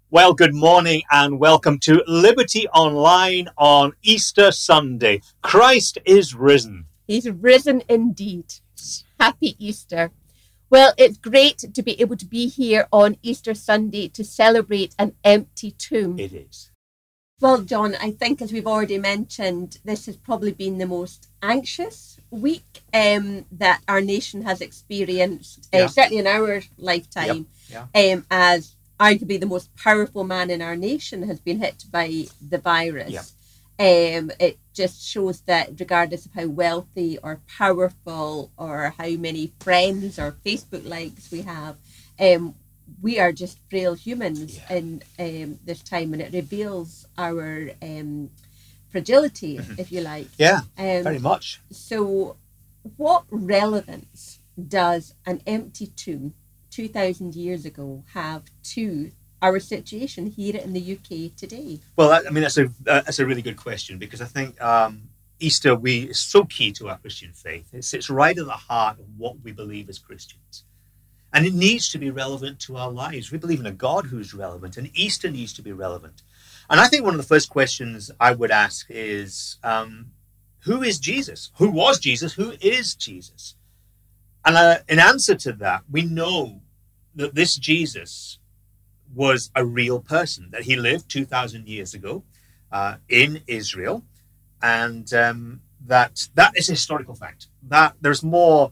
Well, good morning and welcome to Liberty Online on Easter Sunday. Christ is risen. He's risen indeed. Happy Easter. Well, it's great to be able to be here on Easter Sunday to celebrate an empty tomb. It is. Well, John, I think as we've already mentioned, this has probably been the most anxious week that our nation has experienced, certainly in our lifetime, as arguably the most powerful man in our nation has been hit by the virus. It just shows that regardless of how wealthy or powerful or how many friends or Facebook likes we have, we are just frail humans in this time, and it reveals our fragility, if you like. Very much. So what relevance does an empty tomb 2,000 years ago have to our situation here in the UK today? Well, that's a really good question, because I think Easter is so key to our Christian faith. It sits right at the heart of what we believe as Christians. And it needs to be relevant to our lives. We believe in a God who's relevant, and Easter needs to be relevant. And I think one of the first questions I would ask is, who is Jesus? Who was Jesus? Who is Jesus? And in answer to that, we know that this Jesus was a real person, that he lived 2,000 years ago in Israel, and that is a historical fact. That there's more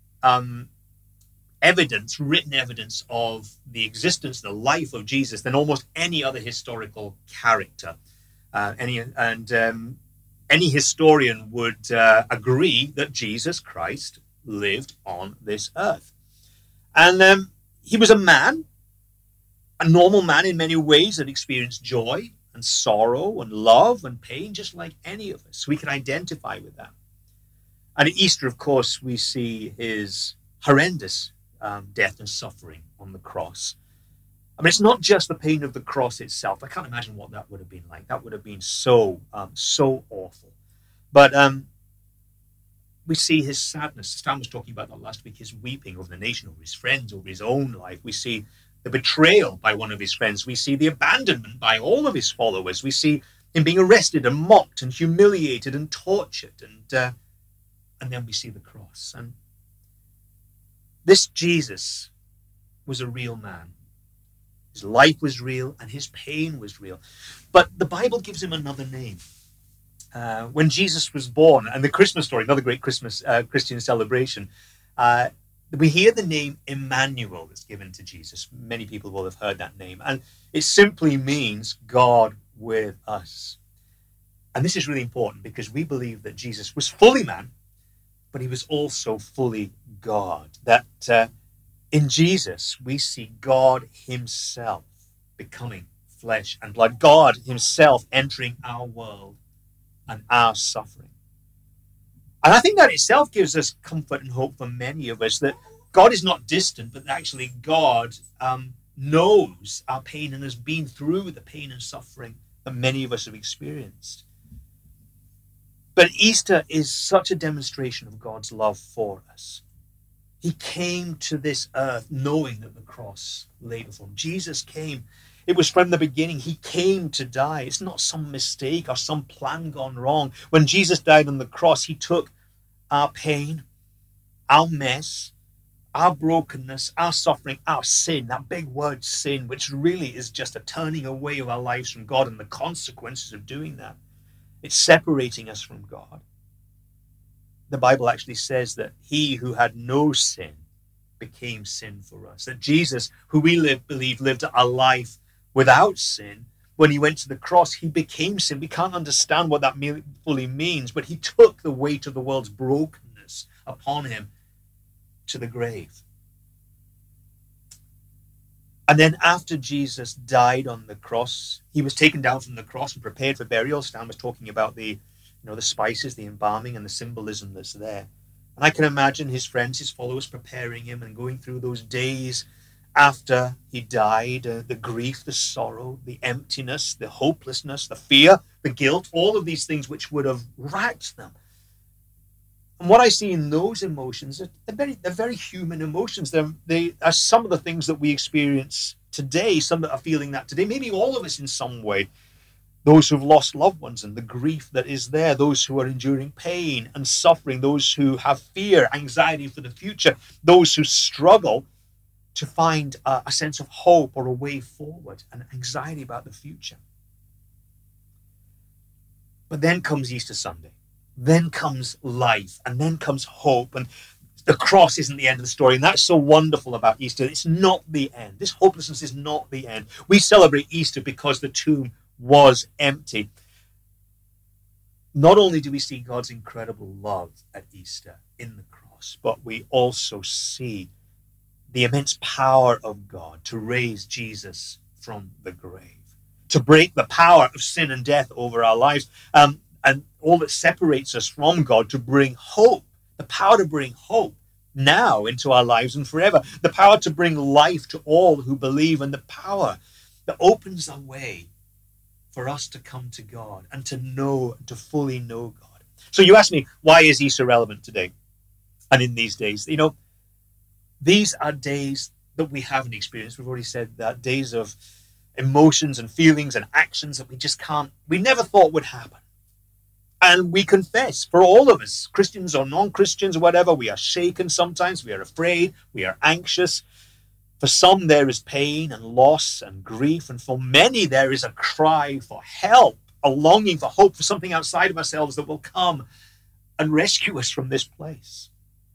written evidence of the existence, the life of Jesus than almost any other historical character. Any historian would agree that Jesus Christ lived on this earth. And he was a man, a normal man in many ways, that experienced joy and sorrow and love and pain just like any of us. We can identify with that. And at Easter, of course, we see his horrendous death and suffering on the cross. I mean, it's not just the pain of the cross itself. I can't imagine what that would have been like. That would have been so awful. But we see his sadness. Stan was talking about that last week, his weeping over the nation, over his friends, over his own life. We see the betrayal by one of his friends. We see the abandonment by all of his followers. We see him being arrested and mocked and humiliated and tortured. And then we see the cross. And this Jesus was a real man. His life was real and his pain was real. But the Bible gives him another name. When Jesus was born, and the Christmas story, another great Christmas Christian celebration, we hear the name Emmanuel that's given to Jesus. Many people will have heard that name. And it simply means God with us. And this is really important because we believe that Jesus was fully man, but he was also fully God. That in Jesus, we see God himself becoming flesh and blood. God himself entering our world and our suffering. And I think that itself gives us comfort and hope for many of us, that God is not distant, but actually God knows our pain and has been through the pain and suffering that many of us have experienced. But Easter is such a demonstration of God's love for us. He came to this earth knowing that the cross lay before him. Jesus came. It was from the beginning. He came to die. It's not some mistake or some plan gone wrong. When Jesus died on the cross, he took our pain, our mess, our brokenness, our suffering, our sin, that big word sin, which really is just a turning away of our lives from God and the consequences of doing that. It's separating us from God. The Bible actually says that he who had no sin became sin for us. That Jesus, who we believe lived a life without sin, when he went to the cross, he became sin. We can't understand what that fully means, but he took the weight of the world's brokenness upon him to the grave. And then after Jesus died on the cross, he was taken down from the cross and prepared for burial. Stan was talking about the spices, the embalming and the symbolism that's there. And I can imagine his friends, his followers preparing him and going through those days after he died, the grief, the sorrow, the emptiness, the hopelessness, the fear, the guilt, all of these things which would have racked them. And what I see in those emotions, they're very human emotions. They are some of the things that we experience today, some that are feeling that today, maybe all of us in some way, those who've lost loved ones and the grief that is there, those who are enduring pain and suffering, those who have fear, anxiety for the future, those who struggle to find a sense of hope or a way forward, and anxiety about the future. But then comes Easter Sunday. Then comes life, and then comes hope, and the cross isn't the end of the story. And that's so wonderful about Easter. It's not the end. This hopelessness is not the end. We celebrate Easter because the tomb was empty. Not only do we see God's incredible love at Easter in the cross, but we also see the immense power of God to raise Jesus from the grave, to break the power of sin and death over our lives, and all that separates us from God, to bring hope, the power to bring hope now into our lives and forever, the power to bring life to all who believe, and the power that opens a way for us to come to God and to know, to fully know God. So you ask me, why is Easter relevant today and in these days? You know, these are days that we haven't experienced. We've already said that, days of emotions and feelings and actions that we never thought would happen. And we confess, for all of us, Christians or non-Christians or whatever, we are shaken sometimes, we are afraid, we are anxious. For some, there is pain and loss and grief. And for many, there is a cry for help, a longing for hope, for something outside of ourselves that will come and rescue us from this place.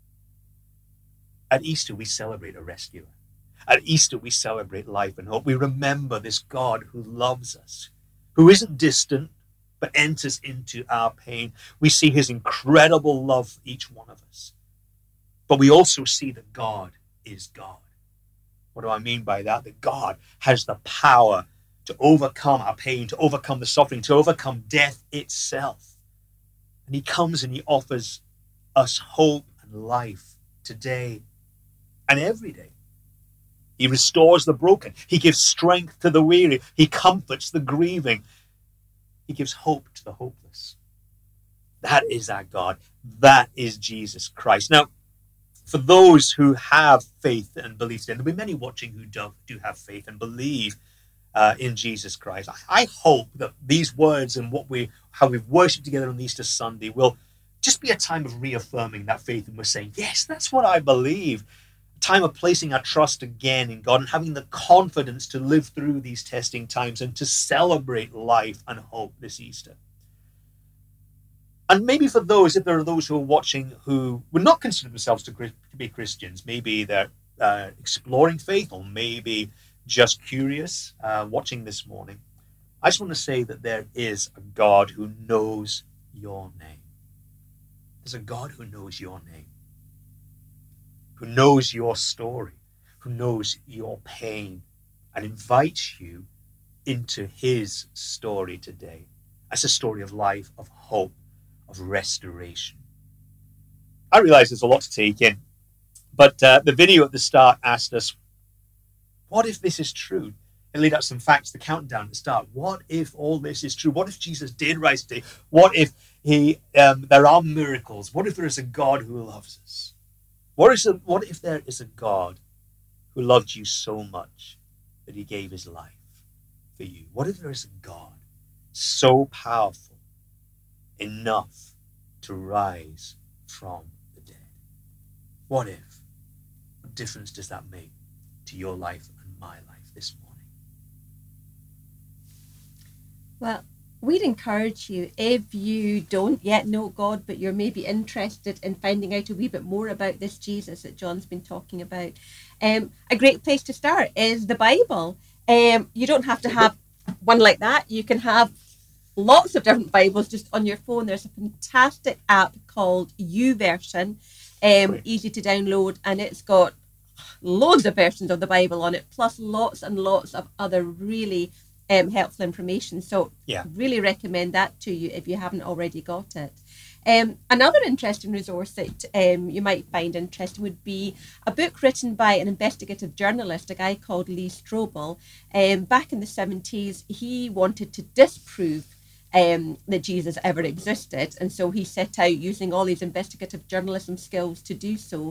At Easter, we celebrate a rescuer. At Easter, we celebrate life and hope. We remember this God who loves us, who isn't distant, but enters into our pain. We see his incredible love for each one of us. But we also see that God is God. What do I mean by that? That God has the power to overcome our pain, to overcome the suffering, to overcome death itself. And he comes and he offers us hope and life today and every day. He restores the broken. He gives strength to the weary. He comforts the grieving. He gives hope to the hopeless. That is our God. That is Jesus Christ. Now, for those who have faith and belief, and there'll be many watching who do have faith and believe in Jesus Christ, I hope that these words and how we've worshipped together on Easter Sunday will just be a time of reaffirming that faith, and we're saying, yes, that's what I believe. A time of placing our trust again in God and having the confidence to live through these testing times and to celebrate life and hope this Easter. And maybe for those, if there are those who are watching who would not consider themselves to be Christians, maybe they're exploring faith, or maybe just curious, watching this morning, I just want to say that there is a God who knows your name. There's a God who knows your name, who knows your story, who knows your pain, and invites you into his story today. As a story of life, of hope, of restoration. I realize there's a lot to take in, but the video at the start asked us, what if this is true? It laid out some facts, the countdown at the start. What if all this is true? What if Jesus did rise today? What if there are miracles? What if there is a God who loves us? What if there is a God who loved you so much that he gave his life for you? What if there is a God so powerful enough to rise from the dead? What if? What difference does that make to your life and my life this morning? Well, we'd encourage you, if you don't yet know God, but you're maybe interested in finding out a wee bit more about this Jesus that John's been talking about, a great place to start is the Bible. You don't have to have one like that. You can have lots of different Bibles just on your phone. There's a fantastic app called YouVersion, easy to download, and it's got loads of versions of the Bible on it, plus lots and lots of other really helpful information. So really recommend that to you if you haven't already got it. Another interesting resource that you might find interesting would be a book written by an investigative journalist, a guy called Lee Strobel. Back in the 70s, he wanted to disprove that Jesus ever existed, and so he set out using all these investigative journalism skills to do so.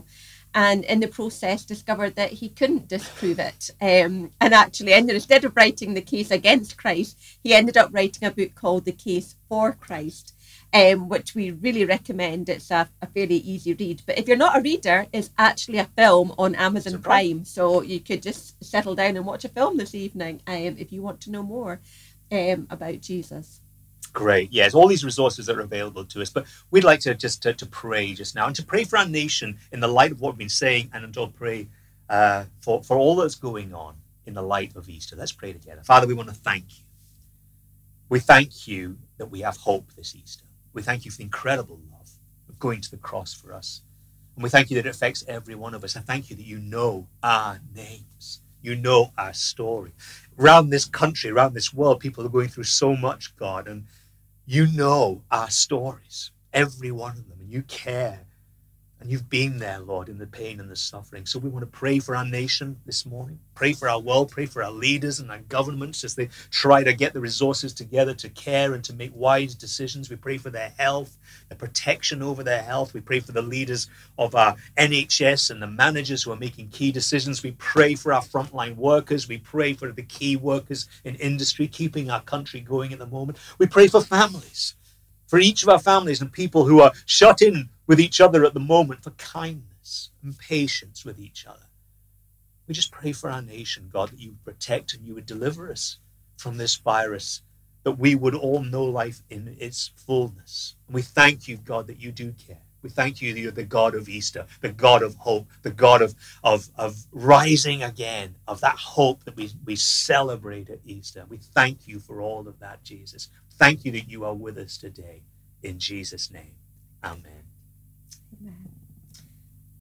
and in the process discovered that he couldn't disprove it. And actually, instead of writing the case against Christ, he ended up writing a book called The Case for Christ, which we really recommend. It's a fairly easy read. But if you're not a reader, it's actually a film on Amazon Prime. So you could just settle down and watch a film this evening if you want to know more about Jesus. Great. Yes, all these resources that are available to us. But we'd like to just to pray just now and to pray for our nation in the light of what we've been saying, and to pray for all that's going on in the light of Easter. Let's pray together. Father, we want to thank you. We thank you that we have hope this Easter. We thank you for the incredible love of going to the cross for us. And we thank you that it affects every one of us. I thank you that you know our names. You know our story. Around this country, around this world, people are going through so much, God, and you know our stories, every one of them, and you care. And you've been there, Lord, in the pain and the suffering. So we want to pray for our nation this morning. Pray for our world. Pray for our leaders and our governments as they try to get the resources together to care and to make wise decisions. We pray for their health, the protection over their health. We pray for the leaders of our NHS and the managers who are making key decisions. We pray for our frontline workers. We pray for the key workers in industry, keeping our country going at the moment. We pray for families, for each of our families and people who are shut in with each other at the moment, for kindness and patience with each other. We just pray for our nation, God, that you would protect and you would deliver us from this virus, that we would all know life in its fullness. And we thank you, God, that you do care. We thank you that you're the God of Easter, the God of hope, the God of rising again, of that hope that we celebrate at Easter. We thank you for all of that, Jesus. Thank you that you are with us today. In Jesus' name, amen. Amen.